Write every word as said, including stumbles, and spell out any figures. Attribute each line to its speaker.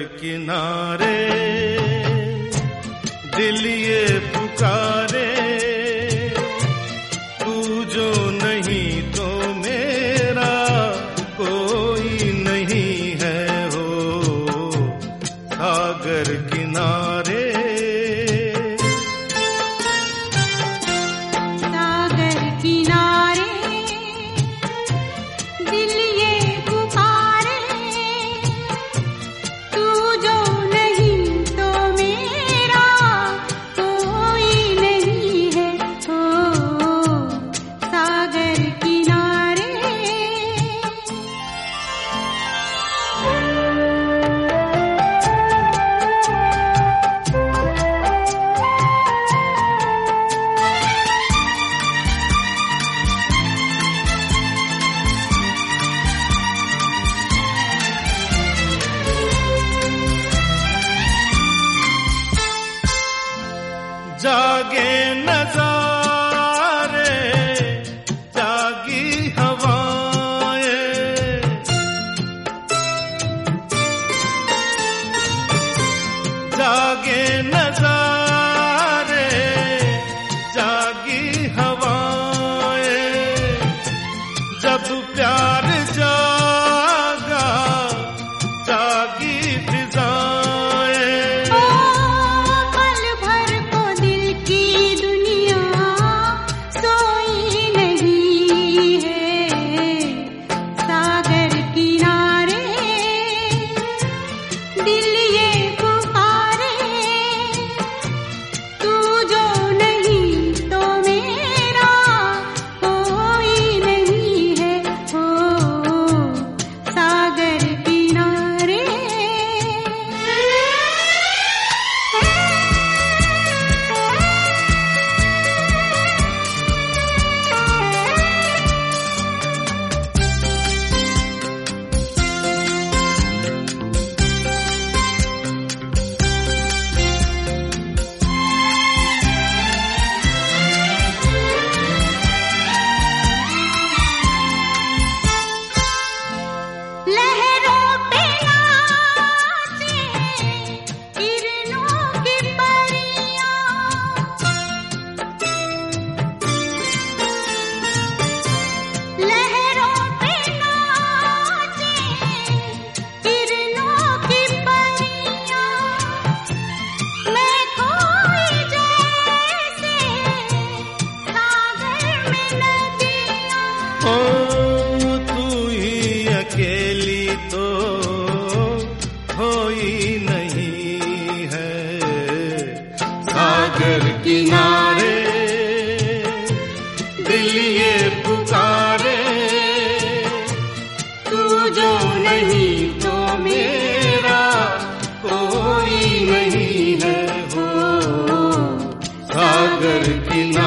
Speaker 1: किनारे दिल ये पुकारे, तू जो नहीं तो मेरा कोई नहीं है हो सागर किनारे।
Speaker 2: सागर किनारे दिल ये पुकारे, तू जो नहीं तो मेरा कोई नहीं है हो सागर किनारे।
Speaker 1: जागे नजारे जागी हवाएं, जागे नजारे जागी हवाएं, जब प्यार जागा जागी फिजाएं।
Speaker 2: ओ पल भर को दिल की दुनिया सोई नहीं है सागर किनारे, दिल ये पुकारे, तू जो नहीं तो मेरा कोई नहीं है हो सागर किनारे। लहरों पे नाचे किरणों की परियां, लहरों पे नाचे किरणों की परियां, मैं खोई जैसे सागर में नदियां।
Speaker 1: ओ तू ही अकेली तो कोई नहीं है सागर किनारे, दिल ये पुकारे, तू जो नहीं तो मेरा कोई नहीं है हो सागर किनारे।